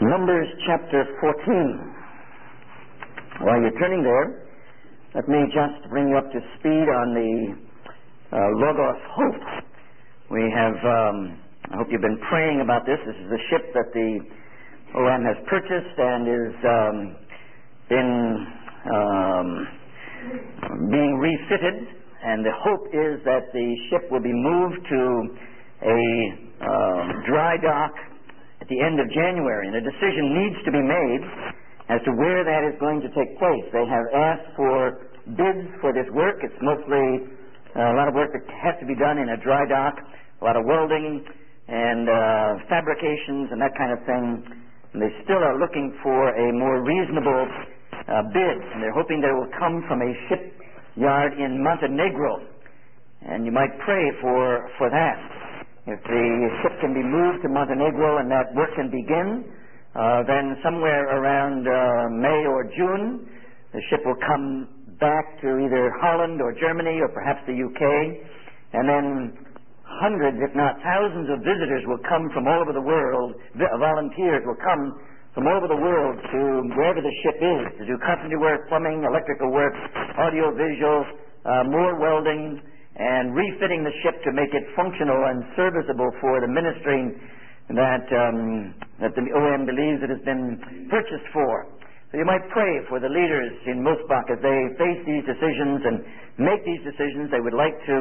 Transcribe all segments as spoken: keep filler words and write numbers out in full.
Numbers chapter fourteen. While you're turning there, let me just bring you up to speed on the uh, Logos Hope. We have, um, I hope you've been praying about this. This is the ship that the O M has purchased and is um, been um, being refitted. And the hope is that the ship will be moved to a um, dry dock at the end of January, and a decision needs to be made as to where that is going to take place. They have asked for bids for this work. It's mostly uh, a lot of work that has to be done in a dry dock, a lot of welding and uh, fabrications and that kind of thing. And they still are looking for a more reasonable uh, bid, and they're hoping that it will come from a shipyard in Montenegro. And you might pray for, for that. If the ship can be moved to Montenegro and that work can begin, uh, then somewhere around uh, May or June, the ship will come back to either Holland or Germany or perhaps the U K, and then hundreds, if not thousands, of visitors will come from all over the world. Volunteers will come from all over the world to wherever the ship is to do carpentry work, plumbing, electrical work, audio, visual, uh, more welding, and refitting the ship to make it functional and serviceable for the ministry that um, that the O M believes it has been purchased for. So you might pray for the leaders in Mosbach as they face these decisions and make these decisions. They would like to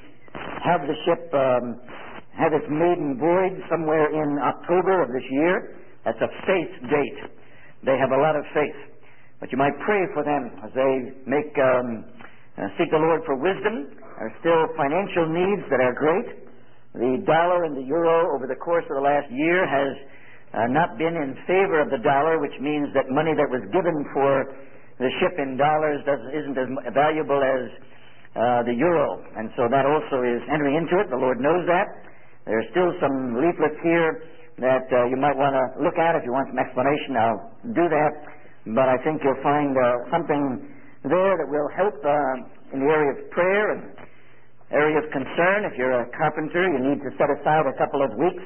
have the ship um, have its maiden voyage somewhere in October of this year. That's a faith date. They have a lot of faith. But you might pray for them as they make um, uh, seek the Lord for wisdom. There are still financial needs that are great. The dollar and the euro over the course of the last year has uh, not been in favor of the dollar, which means that money that was given for the ship in dollars doesn't, isn't as valuable as uh, the euro. And so that also is entering into it. The Lord knows that. There are still some leaflets here that uh, you might want to look at. If you want some explanation, I'll do that. But I think you'll find uh, something there that will help uh, in the area of prayer and area of concern. If you're a carpenter, you need to set aside a couple of weeks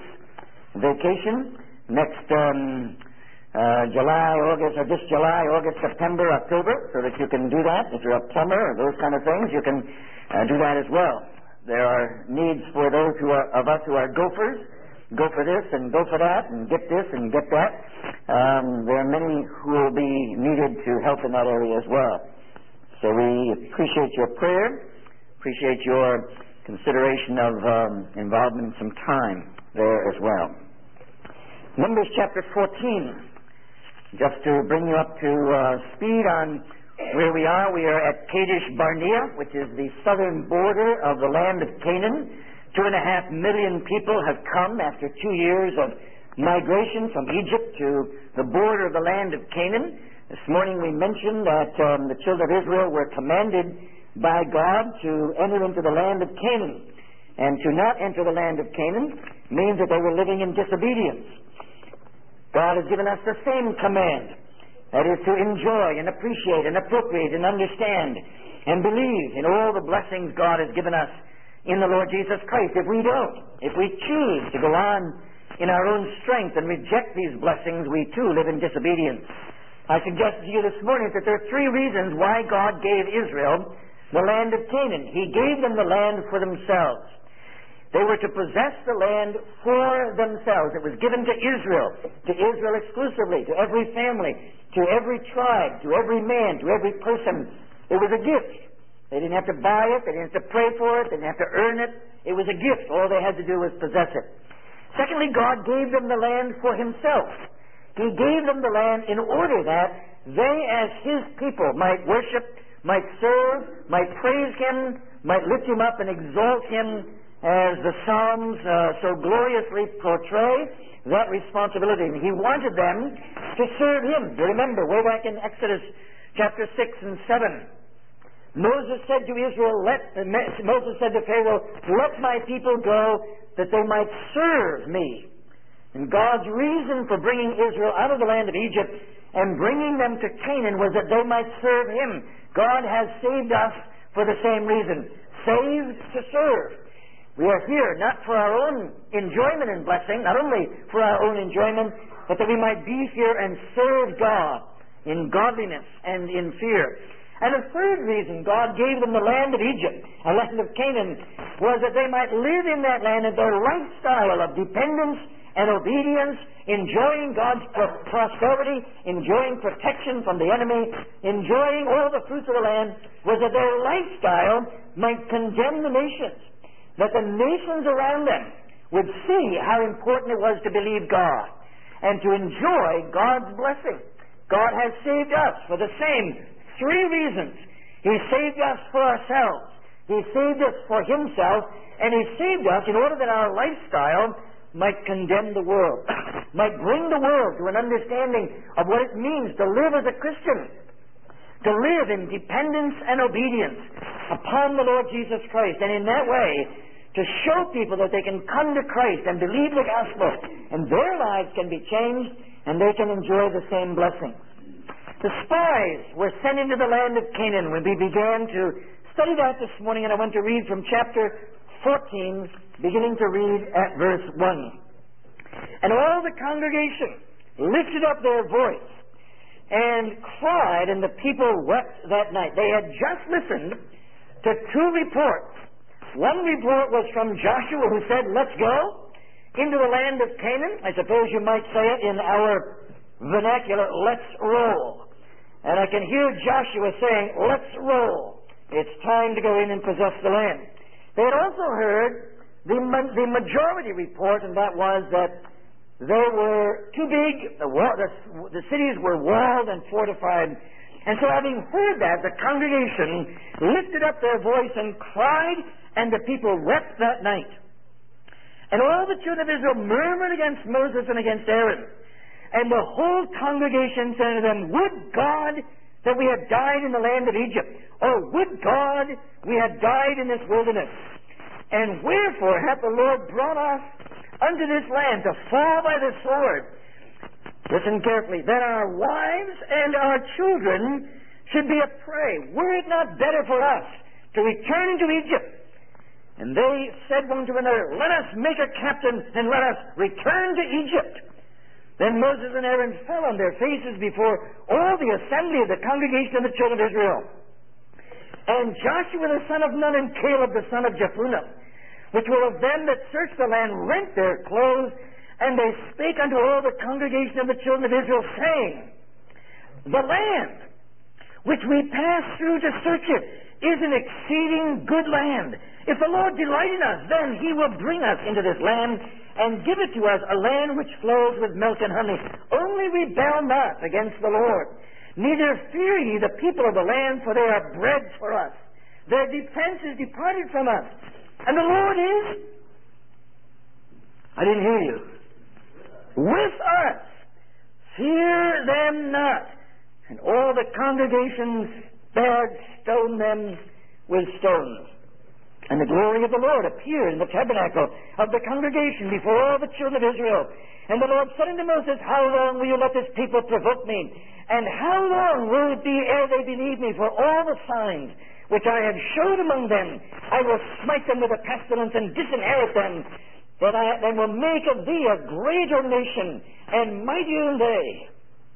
vacation next um, uh, July, August, or this July, August, September, October, so that you can do that. If you're a plumber or those kind of things, you can uh, do that as well. There are needs for those who are, of us who are gophers. Go for this and go for that and get this and get that. Um, there are many who will be needed to help in that area as well. So we appreciate your prayer. Appreciate your consideration of um, involvement in some time there as well. Numbers chapter fourteen. Just to bring you up to uh, speed on where we are, we are at Kadesh Barnea, which is the southern border of the land of Canaan. Two and a half million people have come after two years of migration from Egypt to the border of the land of Canaan. This morning we mentioned that um, the children of Israel were commanded by God to enter into the land of Canaan. And to not enter the land of Canaan means that they were living in disobedience. God has given us the same command. That is to enjoy and appreciate and appropriate and understand and believe in all the blessings God has given us in the Lord Jesus Christ. If we don't, if we choose to go on in our own strength and reject these blessings, we too live in disobedience. I suggest to you this morning that there are three reasons why God gave Israel the land of Canaan. He gave them the land for themselves. They were to possess the land for themselves. It was given to Israel, to Israel exclusively, to every family, to every tribe, to every man, to every person. It was a gift. They didn't have to buy it. They didn't have to pray for it. They didn't have to earn it. It was a gift. All they had to do was possess it. Secondly, God gave them the land for Himself. He gave them the land in order that they, as His people, might worship, might serve, might praise Him, might lift Him up and exalt Him, as the Psalms uh, so gloriously portray that responsibility. And He wanted them to serve Him. You remember, way back in Exodus chapter six and seven, Moses said to Israel, let, uh, Moses said to Pharaoh, let my people go that they might serve me. And God's reason for bringing Israel out of the land of Egypt and bringing them to Canaan was that they might serve Him. God has saved us for the same reason. Saved to serve. We are here not for our own enjoyment and blessing, not only for our own enjoyment, but that we might be here and serve God in godliness and in fear. And the third reason God gave them the land of Egypt, a land of Canaan, was that they might live in that land in their lifestyle of dependence and obedience, enjoying God's prosperity, enjoying protection from the enemy, enjoying all the fruits of the land, was that their lifestyle might condemn the nations, that the nations around them would see how important it was to believe God and to enjoy God's blessing. God has saved us for the same three reasons. He saved us for ourselves. He saved us for Himself. And He saved us in order that our lifestyle might condemn the world, might bring the world to an understanding of what it means to live as a Christian, to live in dependence and obedience upon the Lord Jesus Christ. And in that way, to show people that they can come to Christ and believe the gospel, and their lives can be changed, and they can enjoy the same blessings. The spies were sent into the land of Canaan when we began to study that this morning, and I want to read from chapter fourteen, beginning to read at verse one. And all the congregation lifted up their voice and cried, and the people wept that night. They had just listened to two reports. One report was from Joshua, who said, "Let's go into the land of Canaan." I suppose you might say it in our vernacular, "Let's roll." And I can hear Joshua saying, "Let's roll. It's time to go in and possess the land." They had also heard the, the majority report, and that was that they were too big, the, wall, the, the cities were walled and fortified. And so having heard that, the congregation lifted up their voice and cried, and the people wept that night. And all the children of Israel murmured against Moses and against Aaron. And the whole congregation said to them, "Would God that we had died in the land of Egypt, or would God we had died in this wilderness? And wherefore hath the Lord brought us unto this land to fall by the sword?" Listen carefully. "That our wives and our children should be a prey. Were it not better for us to return into Egypt?" And they said one to another, "Let us make a captain, and let us return to Egypt." Then Moses and Aaron fell on their faces before all the assembly of the congregation of the children of Israel. And Joshua the son of Nun and Caleb the son of Jephunneh, which were of them that searched the land, rent their clothes, and they spake unto all the congregation of the children of Israel, saying, "The land which we passed through to search it is an exceeding good land. If the Lord delight in us, then He will bring us into this land, and give it to us, a land which flows with milk and honey. Only rebel not against the Lord. Neither fear ye the people of the land, for they are bread for us. Their defense is departed from us. And the Lord is..." I didn't hear you. "With us. Fear them not." And all the congregation spared, stoned them with stones. And the glory of the Lord appeared in the tabernacle of the congregation before all the children of Israel. And the Lord said unto Moses, "How long will you let this people provoke me? And how long will it be ere they believe me? For all the signs which I have showed among them, I will smite them with a pestilence and disinherit them, that I then will make of thee a greater nation and mightier than they."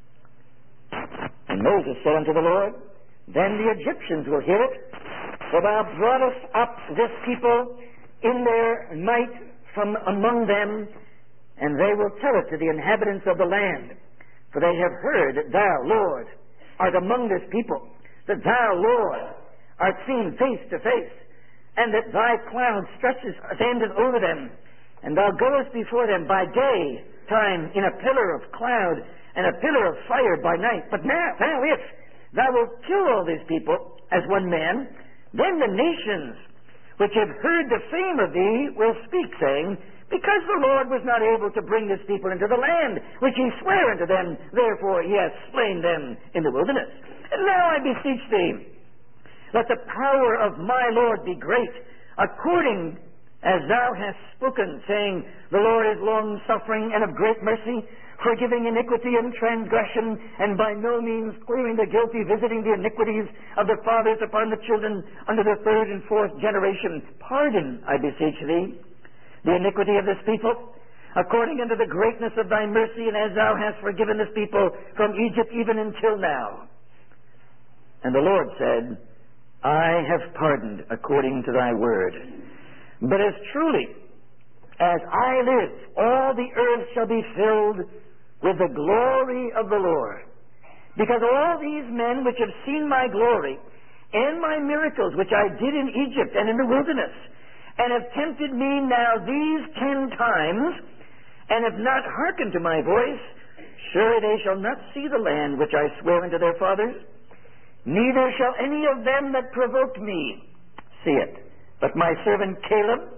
And Moses said unto the Lord, "Then the Egyptians will hear it, for thou broughtest up this people in their might from among them, and they will tell it to the inhabitants of the land. For they have heard that thou, Lord, art among this people, that thou, Lord, art seen face to face, and that thy cloud stretches standeth over them, and thou goest before them by day time in a pillar of cloud and a pillar of fire by night. But now, now if thou wilt kill all these people as one man, then the nations which have heard the fame of thee will speak, saying, Because the Lord was not able to bring this people into the land which he sware unto them, therefore he hath slain them in the wilderness. And now I beseech thee, let the power of my Lord be great, according as thou hast spoken, saying, The Lord is long-suffering and of great mercy, forgiving iniquity and transgression, and by no means clearing the guilty, visiting the iniquities of the fathers upon the children unto the third and fourth generation. Pardon, I beseech thee, the iniquity of this people, according unto the greatness of thy mercy, and as thou hast forgiven this people from Egypt even until now. And the Lord said, I have pardoned according to thy word. But as truly as I live, all the earth shall be filled with the glory of the Lord. Because all these men which have seen my glory and my miracles which I did in Egypt and in the wilderness, and have tempted me now these ten times, and have not hearkened to my voice, surely they shall not see the land which I swear unto their fathers, neither shall any of them that provoked me see it. But my servant Caleb,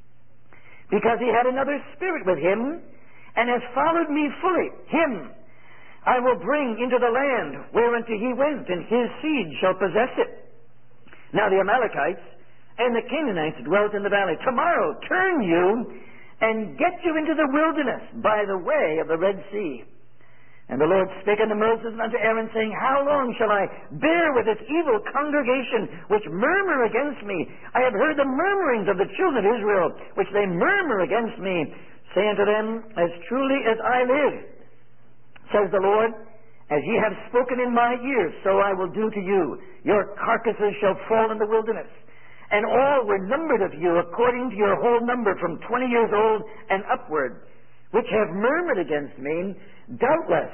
because he had another spirit with him, and has followed me fully, him I will bring into the land whereunto he went, and his seed shall possess it. Now the Amalekites and the Canaanites dwelt in the valley. Tomorrow turn you and get you into the wilderness by the way of the Red Sea. And the Lord spake unto Moses and unto Aaron, saying, How long shall I bear with this evil congregation which murmur against me? I have heard the murmurings of the children of Israel, which they murmur against me. Say unto them, As truly as I live, says the Lord, as ye have spoken in my ears, so I will do to you. Your carcasses shall fall in the wilderness. And all were numbered of you according to your whole number from twenty years old and upward, which have murmured against me. Doubtless,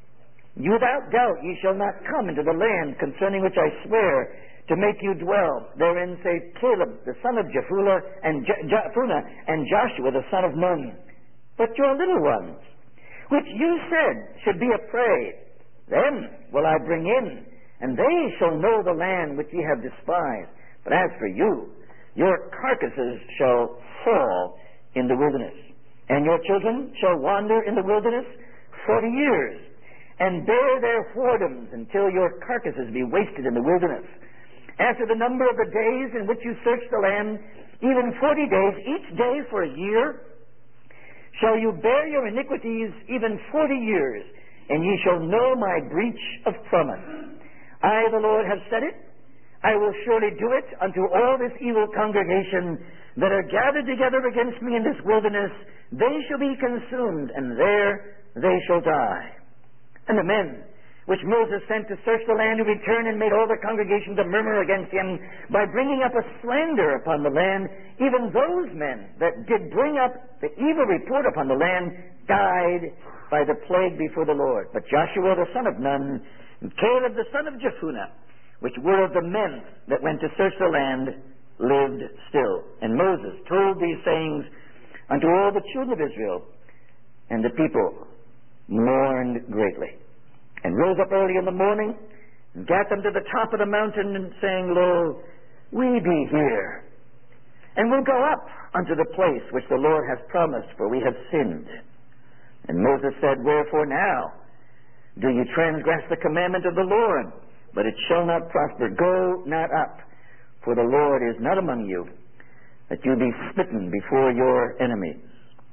without doubt, ye shall not come into the land concerning which I swear to make you dwell. Therein say Caleb, the son of Jephunneh, and Je- Jephunneh, and Joshua, the son of Nun. But your little ones, which you said should be a prey, them will I bring in, and they shall know the land which ye have despised. But as for you, your carcasses shall fall in the wilderness, and your children shall wander in the wilderness forty years, and bear their whoredoms until your carcasses be wasted in the wilderness. After the number of the days in which you search the land, even forty days, each day for a year, shall you bear your iniquities even forty years, and ye shall know my breach of promise. I, the Lord, have said it. I will surely do it unto all this evil congregation that are gathered together against me in this wilderness. They shall be consumed, and there they shall die. And the men which Moses sent to search the land who returned and made all the congregation to murmur against him by bringing up a slander upon the land, even those men that did bring up the evil report upon the land died by the plague before the Lord. But Joshua the son of Nun and Caleb the son of Jephunneh, which were of the men that went to search the land, lived still. And Moses told these sayings unto all the children of Israel, and the people mourned greatly, and rose up early in the morning, and gat them to the top of the mountain, and saying, Lo, we be here, and will go up unto the place which the Lord hath promised, for we have sinned. And Moses said, Wherefore now do you transgress the commandment of the Lord? But it shall not prosper. Go not up, for the Lord is not among you, that you be smitten before your enemies.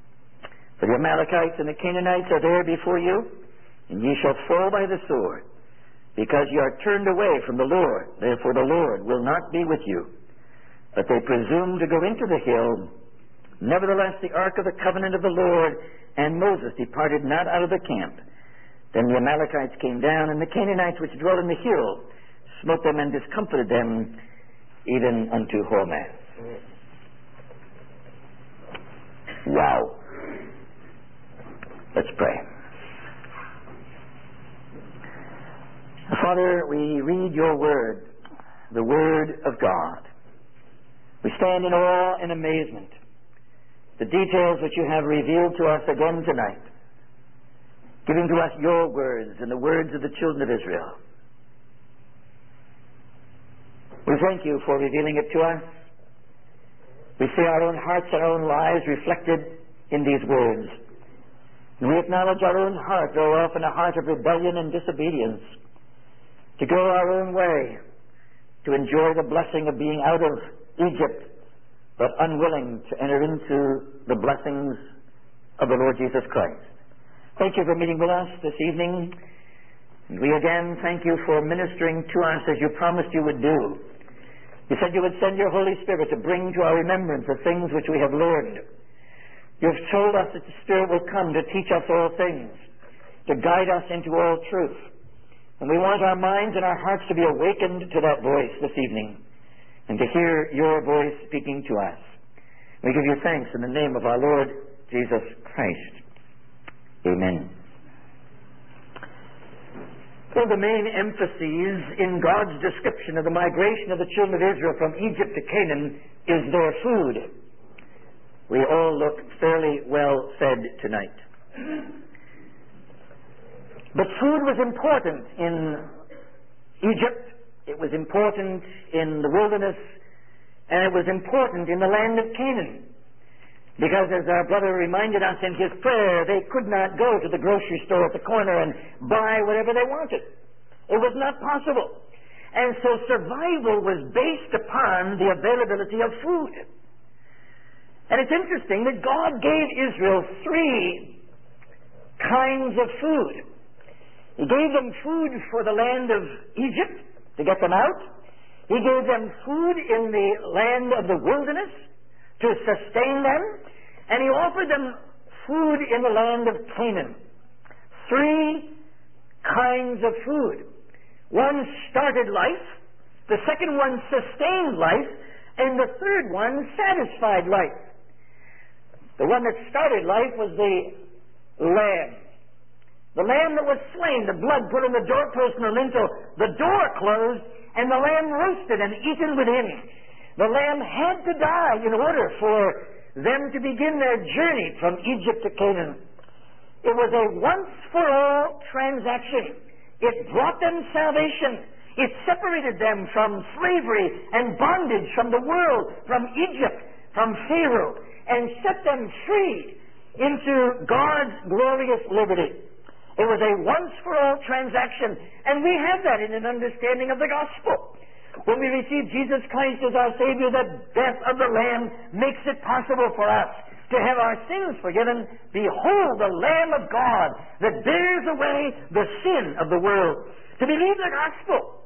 For the Amalekites and the Canaanites are there before you, and ye shall fall by the sword, because ye are turned away from the Lord. Therefore the Lord will not be with you. But they presumed to go into the hill. Nevertheless the ark of the covenant of the Lord and Moses departed not out of the camp. Then the Amalekites came down, and the Canaanites which dwelt in the hill smote them and discomfited them even unto Hormah. Wow. Let's pray. Father, we read your word, the word of God. We stand in awe and amazement. The details which you have revealed to us again tonight, giving to us your words and the words of the children of Israel. We thank you for revealing it to us. We see our own hearts and our own lives reflected in these words. And we acknowledge our own heart, though often a heart of rebellion and disobedience, to go our own way, to enjoy the blessing of being out of Egypt, but unwilling to enter into the blessings of the Lord Jesus Christ. Thank you for meeting with us this evening. And we again thank you for ministering to us as you promised you would do. You said you would send your Holy Spirit to bring to our remembrance the things which we have learned, You've told us that the Spirit will come to teach us all things, to guide us into all truth. And we want our minds and our hearts to be awakened to that voice this evening and to hear your voice speaking to us. We give you thanks in the name of our Lord Jesus Christ. Amen. One of the main emphases in God's description of the migration of the children of Israel from Egypt to Canaan is their food. We all look fairly well fed tonight. But food was important in Egypt, it was important in the wilderness, and it was important in the land of Canaan. Because as our brother reminded us in his prayer, they could not go to the grocery store at the corner and buy whatever they wanted. It was not possible. And so survival was based upon the availability of food. And it's interesting that God gave Israel three kinds of food. He gave them food for the land of Egypt to get them out. He gave them food in the land of the wilderness to sustain them. And he offered them food in the land of Canaan. Three kinds of food. One started life, the second one sustained life, and the third one satisfied life. The one that started life was the lamb. The lamb that was slain, the blood put on the doorpost and the lintel, the door closed, and the lamb roasted and eaten within. The lamb had to die in order for them to begin their journey from Egypt to Canaan. It was a once-for-all transaction. It brought them salvation. It separated them from slavery and bondage from the world, from Egypt, from Pharaoh, and set them free into God's glorious liberty. It was a once-for-all transaction, and we have that in an understanding of the gospel. When we receive Jesus Christ as our Savior, the death of the Lamb makes it possible for us to have our sins forgiven. Behold, the Lamb of God that bears away the sin of the world. To believe the gospel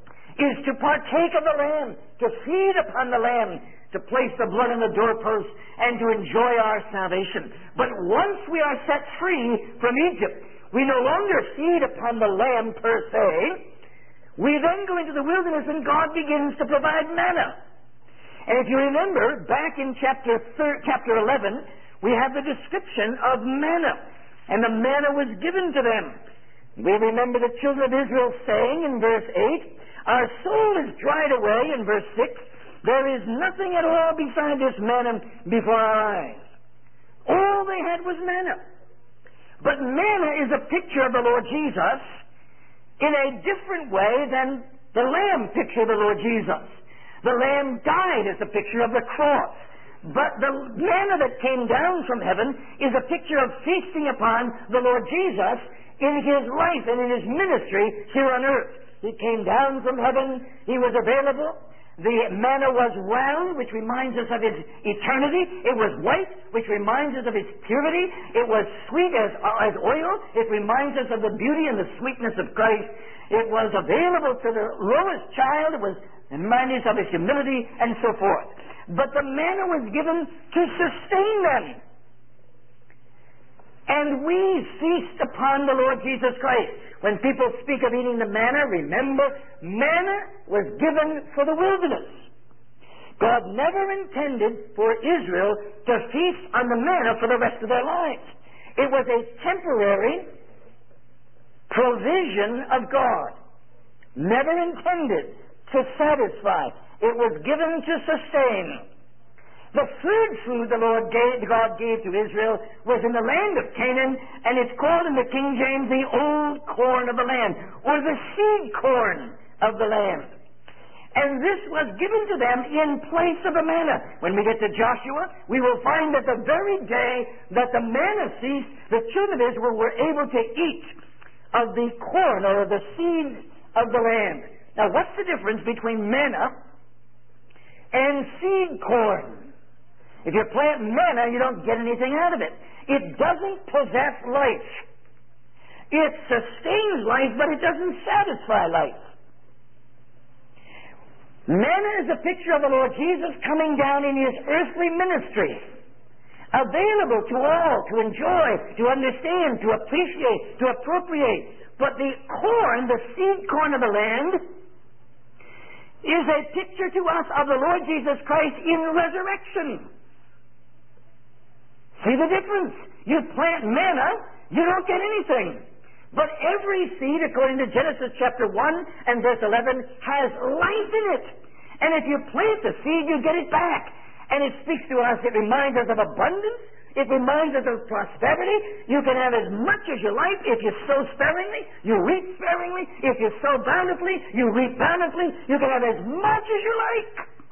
is to partake of the Lamb, to feed upon the Lamb, to place the blood on the doorpost, and to enjoy our salvation. But once we are set free from Egypt, we no longer feed upon the Lamb per se. We then go into the wilderness and God begins to provide manna. And if you remember, back in chapter thir- chapter eleven, we have the description of manna. And the manna was given to them. We remember the children of Israel saying in verse eight, our soul is dried away in verse six. There is nothing at all beside this manna before our eyes. All they had was manna. But manna is a picture of the Lord Jesus in a different way than the lamb picture of the Lord Jesus. The lamb died as a picture of the cross. But the manna that came down from heaven is a picture of feasting upon the Lord Jesus in His life and in His ministry here on earth. He came down from heaven. He was available. The manna was round, which reminds us of His eternity. It was white, which reminds us of His purity. It was sweet as, as oil. It reminds us of the beauty and the sweetness of Christ. It was available to the lowest child. It was reminding us of His humility and so forth. But the manna was given to sustain them. And we feast upon the Lord Jesus Christ. When people speak of eating the manna, remember, manna was given for the wilderness. God never intended for Israel to feast on the manna for the rest of their lives. It was a temporary provision of God. Never intended to satisfy. It was given to sustain. The third food the Lord gave, God gave to Israel was in the land of Canaan, and it's called in the King James the old corn of the land, or the seed corn of the land. And this was given to them in place of the manna. When we get to Joshua, we will find that the very day that the manna ceased, the children of Israel were able to eat of the corn or of the seed of the land. Now, what's the difference between manna and seed corn? If you plant manna, you don't get anything out of it. It doesn't possess life. It sustains life, but it doesn't satisfy life. Manna is a picture of the Lord Jesus coming down in His earthly ministry. available to all to enjoy, to understand, to appreciate, to appropriate. But the corn, the seed corn of the land, is a picture to us of the Lord Jesus Christ in resurrection. See the difference? You plant manna, you don't get anything. But every seed, according to Genesis chapter one and verse eleven, has life in it. And if you plant the seed, you get it back. And it speaks to us, it reminds us of abundance, it reminds us of prosperity. You can have as much as you like. If you sow sparingly, you reap sparingly. If you sow bountifully, you reap bountifully. You can have as much as you like.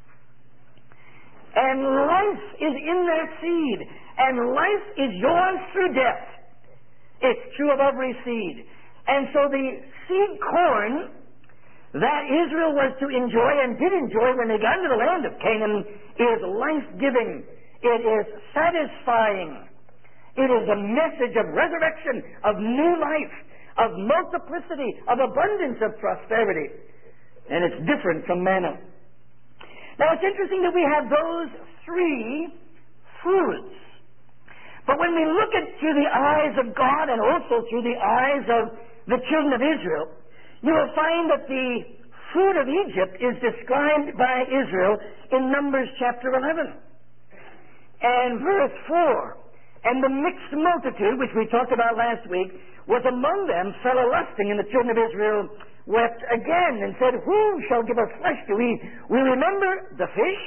And life is in that seed. And life is yours through death. It's true of every seed. And so the seed corn that Israel was to enjoy and did enjoy when they got into the land of Canaan is life-giving. It is satisfying. It is a message of resurrection, of new life, of multiplicity, of abundance, of prosperity. And it's different from manna. Now it's interesting that we have those three fruits. But when we look at through the eyes of God and also through the eyes of the children of Israel, you will find that the fruit of Egypt is described by Israel in Numbers chapter eleven. And verse four, and the mixed multitude, which we talked about last week, was among them, fell a lusting, and the children of Israel wept again and said, who shall give us flesh to eat? We remember the fish,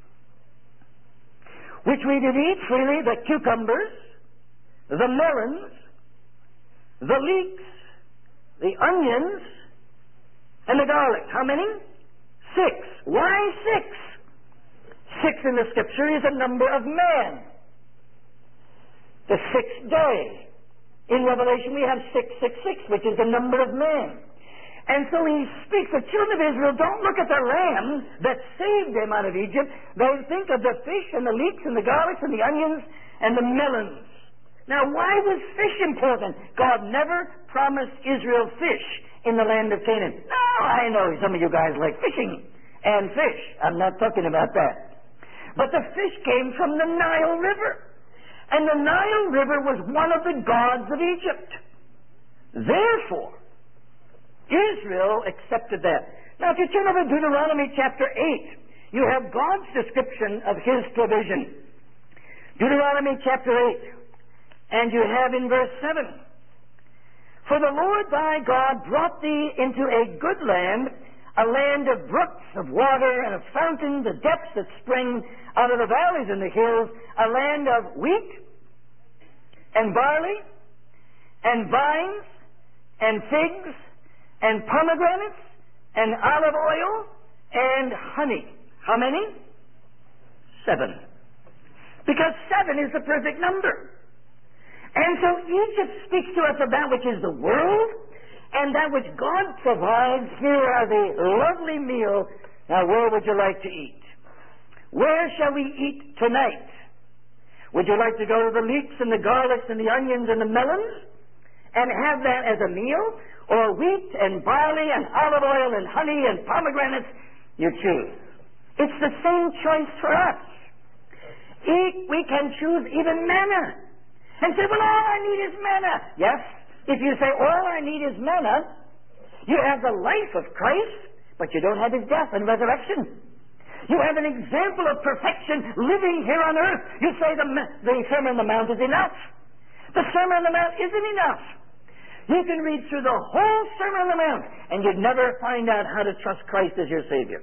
which we did eat freely, the cucumbers, the melons, the leeks, the onions, and the garlic. How many? Six. Why six? Six in the Scripture is a number of man. The sixth day. In Revelation we have six six six, which is the number of man. And so he speaks, the children of Israel don't look at the lamb that saved them out of Egypt. They think of the fish and the leeks and the garlics and the onions and the melons. Now, why was fish important? God never promised Israel fish in the land of Canaan. Now, I know some of you guys like fishing and fish. I'm not talking about that. But the fish came from the Nile River. And the Nile River was one of the gods of Egypt. Therefore, Israel accepted that. Now, if you turn over to Deuteronomy chapter eight, you have God's description of His provision. Deuteronomy chapter eight, and you have in verse seven, for the Lord thy God brought thee into a good land, a land of brooks of water and of fountains, the depths that spring out of the valleys and the hills, a land of wheat and barley and vines and figs and pomegranates and olive oil and honey. How many? Seven. Because seven is the perfect number. And so Egypt speaks to us of that which is the world and that which God provides. Here are the lovely meal. Now, where would you like to eat? Where shall we eat tonight? Would you like to go to the leeks and the garlics and the onions and the melons and have that as a meal? Or wheat and barley and olive oil and honey and pomegranates? You choose. It's the same choice for us. Eat, we can choose even manna. And say, well, all I need is manna. Yes, if you say all I need is manna, you have the life of Christ, but you don't have His death and resurrection. You have an example of perfection living here on earth. You say the, the Sermon on the Mount is enough. The Sermon on the Mount isn't enough. You can read through the whole Sermon on the Mount, and you'd never find out how to trust Christ as your Savior.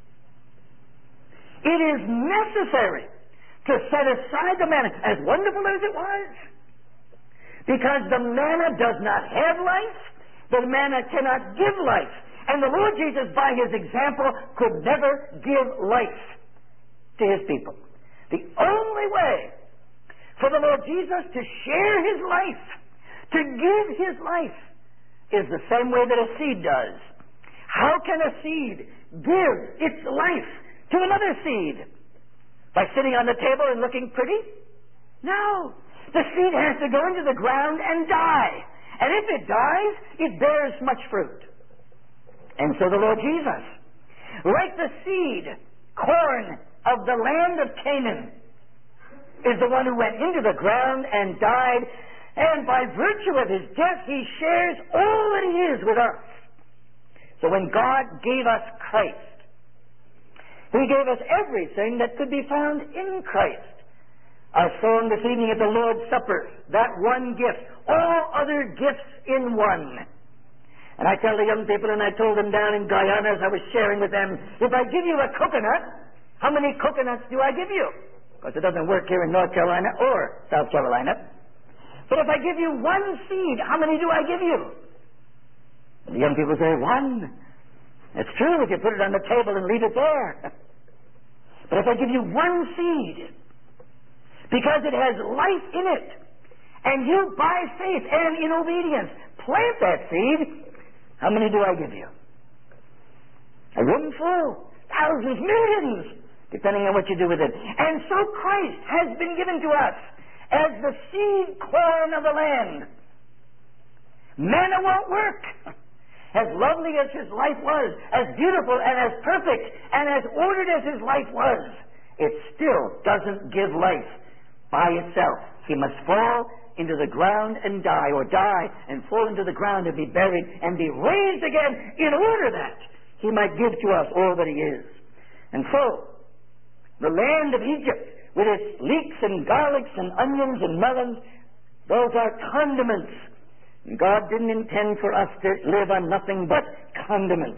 It is necessary to set aside the manna, as wonderful as it was, because the manna does not have life, the manna cannot give life. And the Lord Jesus, by His example, could never give life to His people. The only way for the Lord Jesus to share His life, to give His life, is the same way that a seed does. How can a seed give its life to another seed? By sitting on the table and looking pretty? No. The seed has to go into the ground and die. And if it dies, it bears much fruit. And so the Lord Jesus, like the seed corn of the land of Canaan, is the one who went into the ground and died, and by virtue of his death, he shares all that he is with us. So when God gave us Christ, he gave us everything that could be found in Christ. Our song this evening at the Lord's Supper, that one gift, all other gifts in one. And I tell the young people, and I told them down in Guyana as I was sharing with them, if I give you a coconut, how many coconuts do I give you? Because it doesn't work here in North Carolina or South Carolina. But if I give you one seed, how many do I give you? And the young people say, one. It's true if you put it on the table and leave it there. But if I give you one seed, because it has life in it, and you by faith and in obedience plant that seed, how many do I give you? A room full, thousands, millions, depending on what you do with it. And so Christ has been given to us as the seed corn of the land. Manna won't work. As lovely as his life was, as beautiful and as perfect and as ordered as his life was, it still doesn't give life by itself. He must fall into the ground and die, or die and fall into the ground and be buried and be raised again in order that he might give to us all that he is. And so, the land of Egypt, with its leeks and garlics and onions and melons, those are condiments. God didn't intend for us to live on nothing but condiments.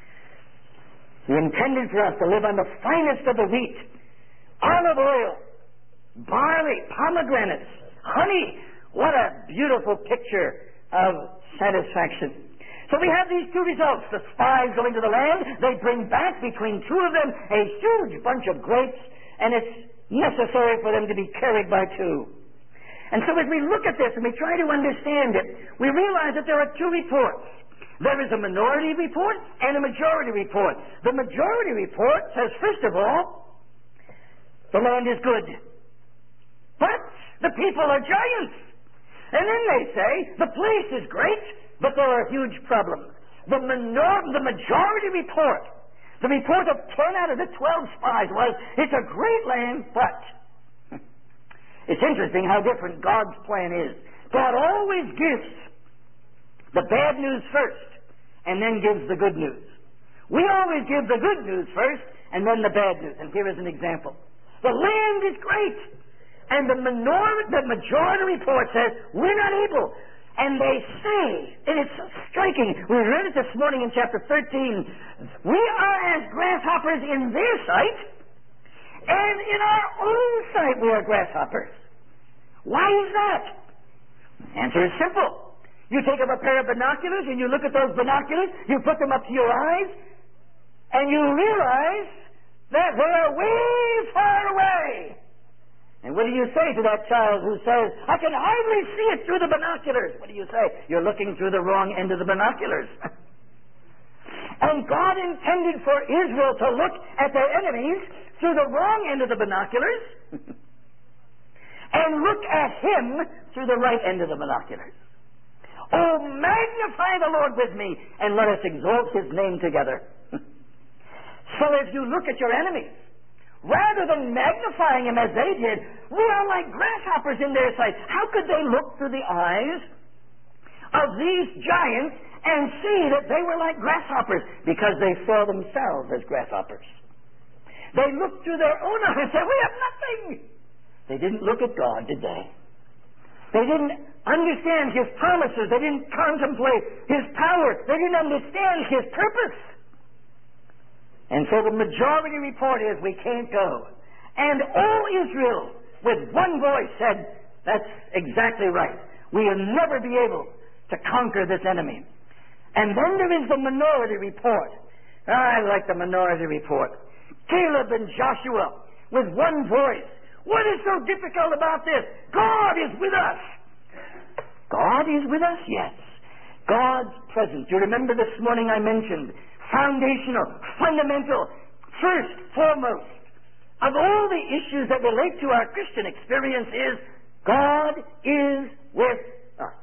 He intended for us to live on the finest of the wheat, olive oil, barley, pomegranates, honey. What a beautiful picture of satisfaction. So we have these two results. The spies go into the land. They bring back between two of them a huge bunch of grapes, and it's necessary for them to be carried by two. And so as we look at this and we try to understand it, we realize that there are two reports. There is a minority report and a majority report. The majority report says, first of all, the land is good, but the people are giants. And then they say, the place is great, but there are huge problems. The, minor- the majority report, the report of ten out of the twelve spies was, it's a great land, but... It's interesting how different God's plan is. God always gives the bad news first and then gives the good news. We always give the good news first and then the bad news. And here is an example. The land is great, and the minority, the majority report says, we're not able. And they say, and it's so striking, we read it this morning in chapter thirteen, we are as grasshoppers in their sight, and in our own sight we are grasshoppers. Why is that? The answer is simple. You take up a pair of binoculars and you look at those binoculars, you put them up to your eyes, and you realize that they are way far away. And what do you say to that child who says, I can hardly see it through the binoculars? What do you say? You're looking through the wrong end of the binoculars. And God intended for Israel to look at their enemies through the wrong end of the binoculars and look at him through the right end of the binoculars. Oh, magnify the Lord with me, and let us exalt his name together. So as you look at your enemies, rather than magnifying him as they did, we are like grasshoppers in their sight. How could they look through the eyes of these giants and see that they were like grasshoppers? Because they saw themselves as grasshoppers. They looked through their own eyes and said, we have nothing. They didn't look at God, did they? They didn't understand his promises. They didn't contemplate his power. They didn't understand his purpose. And so the majority report is, we can't go. And all Israel, with one voice, said, that's exactly right. We'll never be able to conquer this enemy. And then there is the minority report. I like the minority report. Caleb and Joshua, with one voice. What is so difficult about this? God is with us. God is with us, yes. God's presence. You remember this morning I mentioned foundational, fundamental, first, foremost, of all the issues that relate to our Christian experience is God is with us.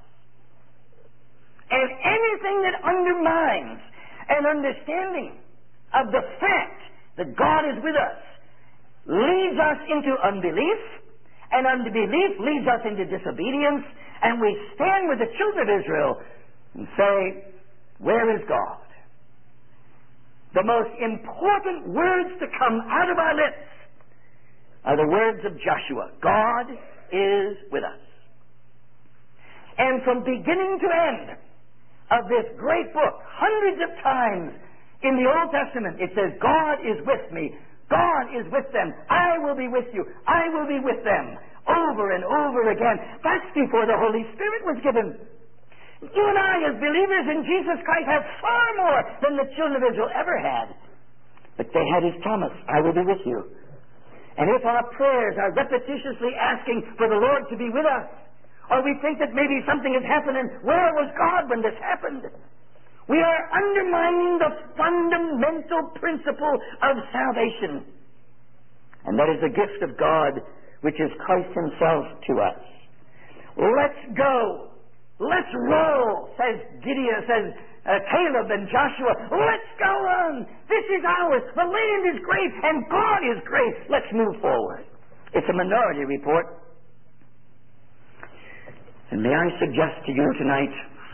And anything that undermines an understanding of the fact that God is with us leads us into unbelief and unbelief leads us into disobedience, and we stand with the children of Israel and say, where is God? The most important words to come out of our lips are the words of Joshua. God is with us. And from beginning to end of this great book, hundreds of times in the Old Testament, it says, God is with me. God is with them. I will be with you. I will be with them. Over and over again. That's before the Holy Spirit was given. You and I, as believers in Jesus Christ, have far more than the children of Israel ever had. But they had His promise, I will be with you. And if our prayers are repetitiously asking for the Lord to be with us, or we think that maybe something is happening, where was God when this happened? We are undermining the fundamental principle of salvation. And that is the gift of God, which is Christ Himself to us. Let's go. Let's roll, says Gideon, says uh, Caleb and Joshua. Let's go on. This is ours. The land is great and God is great. Let's move forward. It's a minority report. And may I suggest to you tonight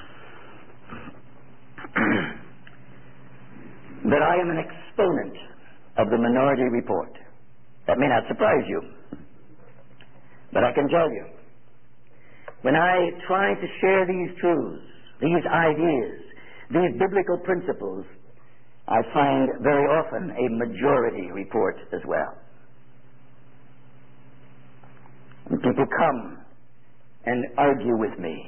that I am an exponent of the minority report. That may not surprise you, but I can tell you, when I try to share these truths, these ideas, these biblical principles, I find very often a majority report as well. And people come and argue with me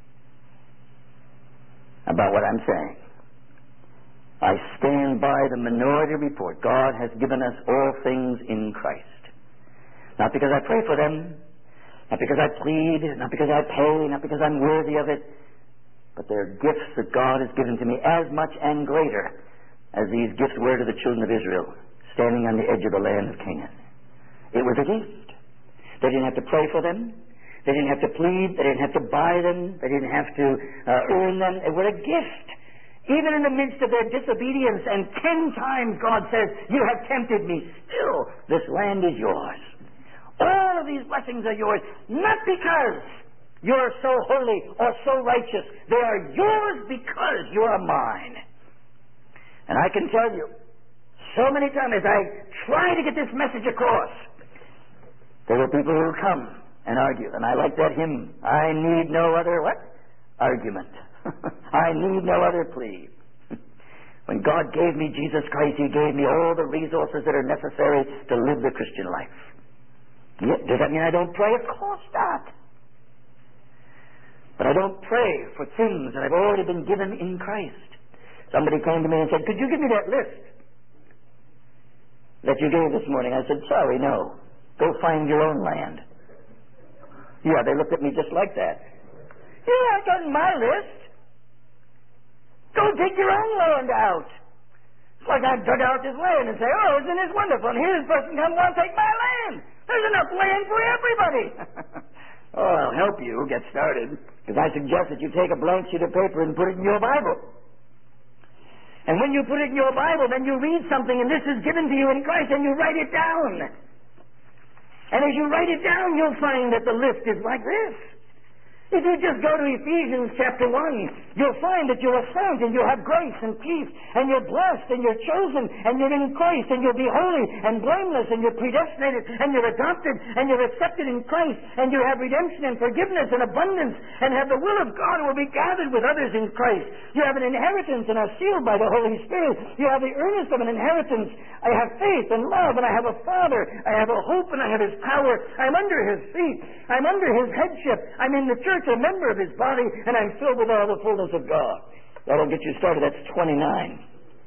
about what I'm saying. I stand by the minority report. God has given us all things in Christ. Not because I pray for them, not because I plead, not because I pay, not because I'm worthy of it, but they're gifts that God has given to me as much and greater as these gifts were to the children of Israel standing on the edge of the land of Canaan. It was a gift. They didn't have to pray for them. They didn't have to plead. They didn't have to buy them. They didn't have to uh, earn them. They were a gift. Even in the midst of their disobedience, and ten times God says, you have tempted me, still this land is yours. All of these blessings are yours, not because you're so holy or so righteous. They are yours because you are mine. And I can tell you, so many times as I try to get this message across, there were people who come and argue. And I like that hymn, I need no other what? Argument. I need no other plea. When God gave me Jesus Christ, He gave me all the resources that are necessary to live the Christian life. Yeah, does that mean I don't pray? Of course not. But I don't pray for things that I've already been given in Christ. Somebody came to me and said, could you give me that list that you gave this morning? I said, sorry, no. Go find your own land. Yeah, they looked at me just like that. Yeah, I've got my list. Go dig your own land out. It's like I dug out this land and say, oh, isn't this wonderful? And here's a person come along and take my land. There's enough land for everybody. Oh, I'll help you get started, because I suggest that you take a blank sheet of paper and put it in your Bible. And when you put it in your Bible, then you read something, and this is given to you in Christ, and you write it down. And as you write it down, you'll find that the list is like this. If you just go to Ephesians chapter one, you'll find that you're a saint and you have grace and peace and you're blessed and you're chosen and you're in Christ and you'll be holy and blameless and you're predestinated and you're adopted and you're accepted in Christ and you have redemption and forgiveness and abundance and have the will of God and will be gathered with others in Christ. You have an inheritance and are sealed by the Holy Spirit. You have the earnest of an inheritance. I have faith and love and I have a Father. I have a hope and I have His power. I'm under His feet. I'm under His headship. I'm in the church, a member of His body, and I'm filled with all the fullness of God. That'll get you started. That's twenty-nine.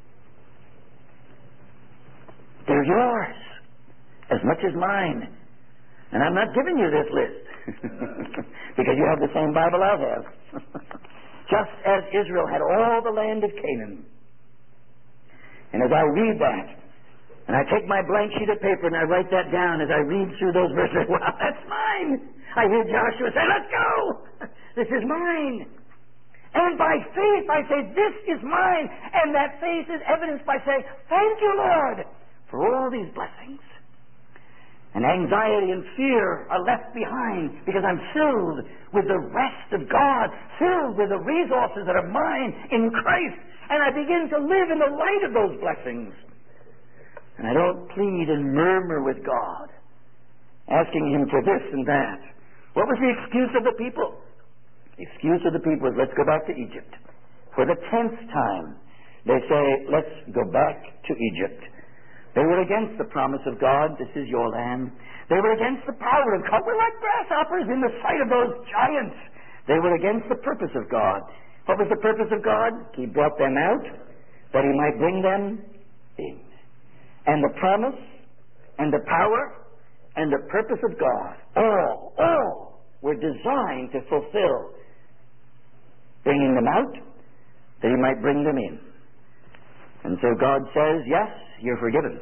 They're yours, as much as mine. And I'm not giving you this list, because you have the same Bible I have. Just as Israel had all the land of Canaan. And as I read that, and I take my blank sheet of paper and I write that down as I read through those verses, wow, that's mine. I hear Joshua say, let's go. This is mine. And by faith I say, this is mine. And that faith is evidenced by saying, thank you, Lord, for all these blessings. And anxiety and fear are left behind because I'm filled with the rest of God, filled with the resources that are mine in Christ. And I begin to live in the light of those blessings. And I don't plead and murmur with God, asking Him for this and that. What was the excuse of the people? The excuse of the people is, let's go back to Egypt. For the tenth time, they say, let's go back to Egypt. They were against the promise of God, this is your land. They were against the power of God. We're like grasshoppers in the sight of those giants. They were against the purpose of God. What was the purpose of God? He brought them out that He might bring them in. And the promise and the power and the purpose of God, all, all were designed to fulfill bringing them out that He might bring them in. And so God says, yes, you're forgiven.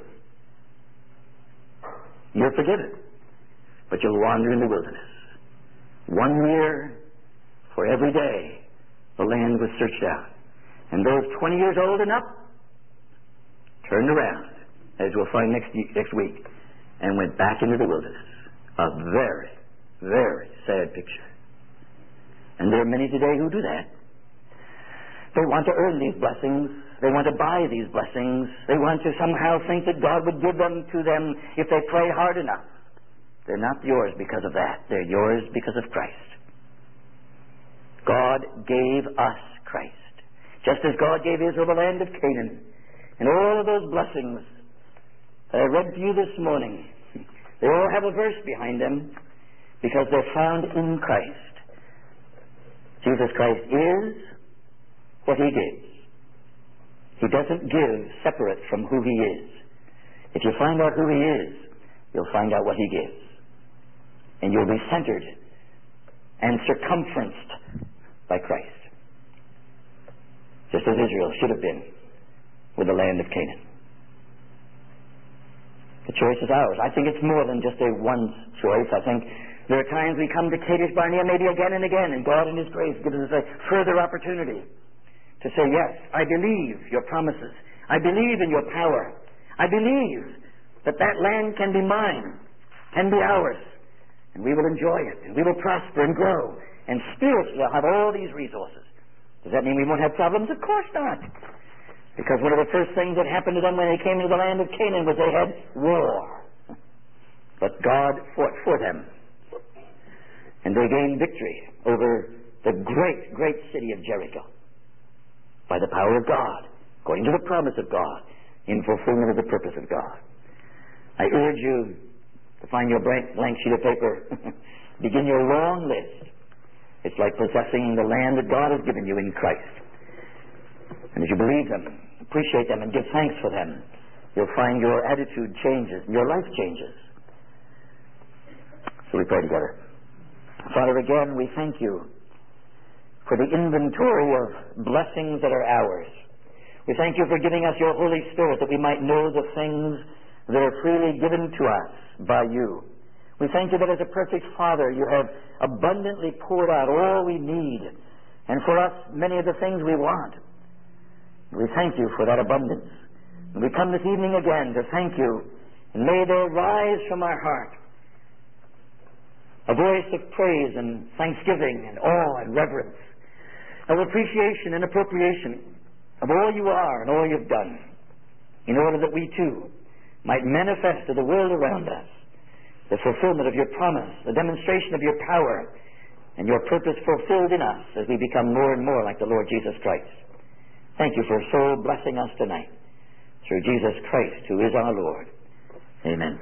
You're forgiven. But you'll wander in the wilderness. One year for every day the land was searched out. And those twenty years old and up turned around, as we'll find next, next week, and went back into the wilderness. A very, very sad picture. And there are many today who do that. They want to earn these blessings. They want to buy these blessings. They want to somehow think that God would give them to them if they pray hard enough. They're not yours because of that. They're yours because of Christ. God gave us Christ. Just as God gave Israel the land of Canaan. And all of those blessings that I read to you this morning, they all have a verse behind them because they're found in Christ. Jesus Christ is what He gives. He doesn't give separate from who He is. If you find out who He is, you'll find out what He gives. And you'll be centered and circumferenced by Christ. Just as Israel should have been with the land of Canaan. The choice is ours. I think it's more than just a once choice. I think there are times we come to Kadesh Barnea maybe again and again, and God in His grace gives us a further opportunity to say, yes, I believe your promises. I believe in your power. I believe that that land can be mine, can be ours, and we will enjoy it, and we will prosper and grow, and spiritually I'll have all these resources. Does that mean we won't have problems? Of course not. Because one of the first things that happened to them when they came into the land of Canaan was they had war. But God fought for them. And they gained victory over the great, great city of Jericho by the power of God, according to the promise of God, in fulfillment of the purpose of God. I urge you to find your blank, blank sheet of paper. Begin your long list. It's like possessing the land that God has given you in Christ. And as you believe them, appreciate them, and give thanks for them, you'll find your attitude changes, and your life changes. So we pray together. Father, again, we thank you for the inventory of blessings that are ours. We thank you for giving us your Holy Spirit that we might know the things that are freely given to us by you. We thank you that as a perfect Father, you have abundantly poured out all we need, and for us, many of the things we want. We thank you for that abundance. And we come this evening again to thank you, and may there rise from our heart a voice of praise and thanksgiving and awe and reverence, of appreciation and appropriation of all you are and all you've done, in order that we too might manifest to the world around us the fulfillment of your promise, the demonstration of your power, and your purpose fulfilled in us as we become more and more like the Lord Jesus Christ. Thank you for so blessing us tonight through Jesus Christ, who is our Lord. Amen.